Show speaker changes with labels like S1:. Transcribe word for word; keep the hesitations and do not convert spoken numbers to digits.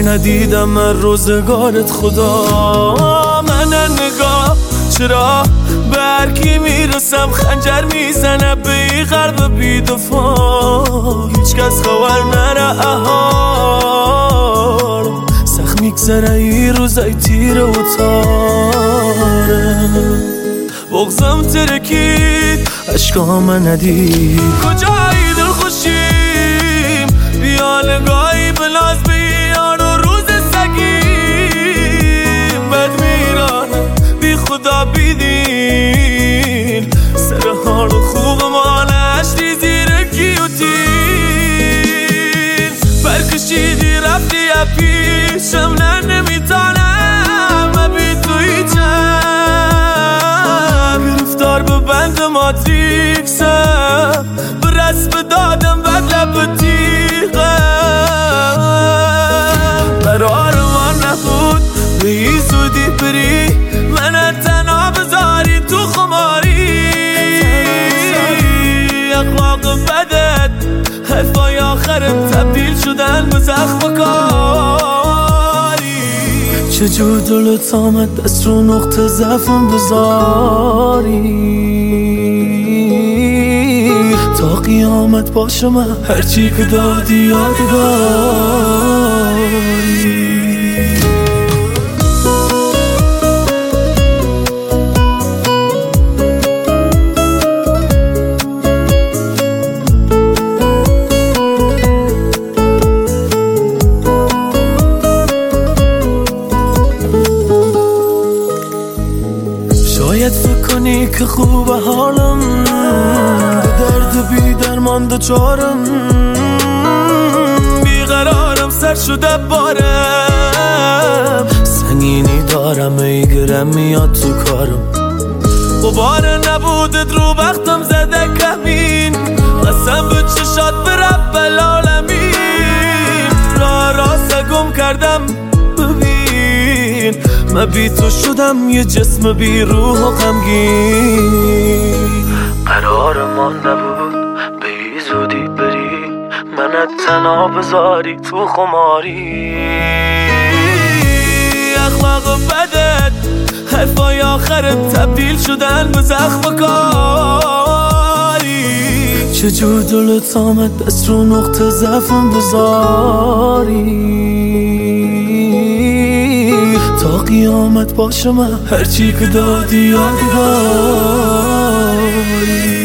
S1: ندیدم من روزگارت خدا. من نگاه چرا به هر کی میرسم خنجر میزنه به این قلب بی‌دفاع. هیچ کس خبر نره احال سخت میگذره این روزای تیره و تاره. بغضم ترکید عشقام ندید کجایی دل خوشیم بیا نگاهی بلاز بیان و روز سگیم بد میرانم بی خدا بیدین سر حال خوب ما نشتی زیر گیوتین. برکشیدی رفتی پیشم نه نمیتانم بی تو هیچم. گرفتار به بند ماتریکسم به رسم دادم بد لب تیغم. قرار ما نبود به این زودی بری من تنها بذاری تو خماری. اخلاق بدت حرفای آخرت تبدیل شدن به زخم و کاری. چجور دلت آمد دست رو نقطه ضعفم بذاری. تا قیامت باشه من هرچی که دادی یادگاری. شاید فکر کنی که خوب حالم به درد بی درمان دوچارم. بیقرارم سر شده بارم سنگینی دارم ای گرم میاد تو کارم. غبار نبودت رو بختم زده کمین قسم به چشات به رب العالمین. راه راست گم کردم ببین من بی تو شدم یه جسم بی روح و غمگین. قرار ما نبود به این زودی بری منت تنها بذاری تو خماری. اخلاق بدت حرفای آخرت تبدیل شدن به زخم و کاری. چجور دلت آمد دست رو نقطه ضعفم بذاری. تا قیامت باشه من هرچی که دادی یادگاری.